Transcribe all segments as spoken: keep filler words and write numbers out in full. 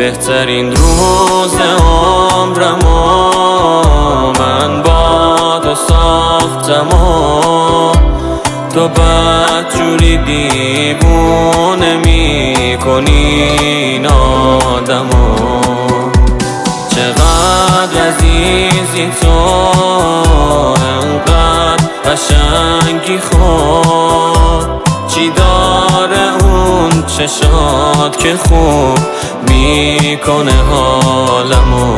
بهترین روز عمرمو من با تو ساختم و تو بدجوری دیوونه میکنی این آدمو. چقدر عزیزی تو، انقدر قشنگی خود، چی داره اون چشات که خوب میکنه حالمو.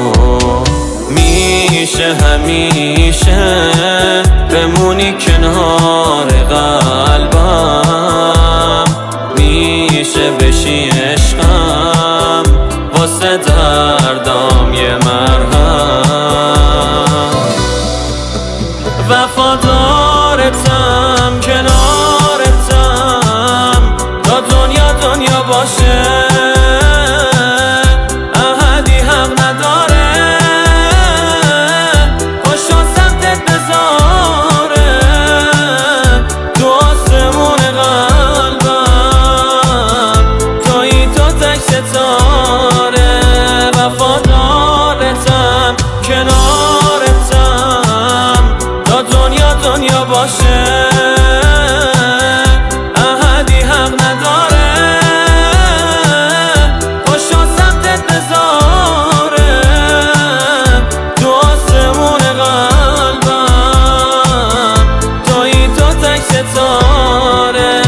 میشه همیشه بمونی کنار قلبم، میشه بشی عشقم واسه دردام یه مرهم. وفادارتم کنارتم تا دنیا دنیا باشه، احدی حق نداره پاشو سمتت بذاره تو آسمون قلبم، تویی تو تک ستاره. وفادارتم کنارتم تا دنیا دنیا باشه، احدی حق نداره پاشو سمتت بذاره تو آسمون قلبم، تویی تو تک ستاره.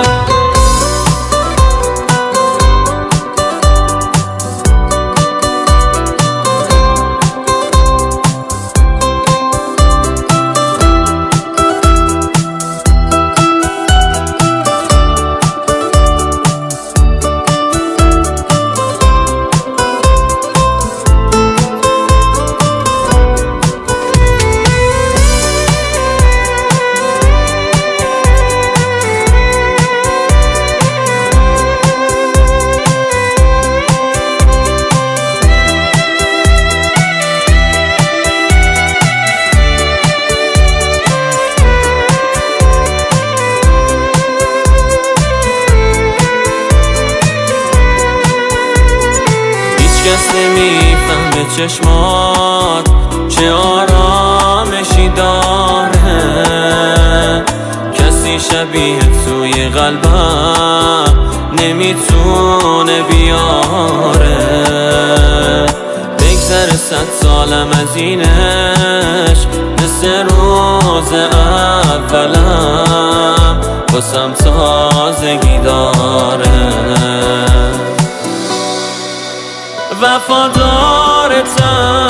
کس نمیفهمه چشمات چه آرامشی داره، کسی شبیه توی قلبم نمیتونه بیاره. بگذره صد سالم از اینش مثل روز اولم واسم تازگی داره. وفادارتم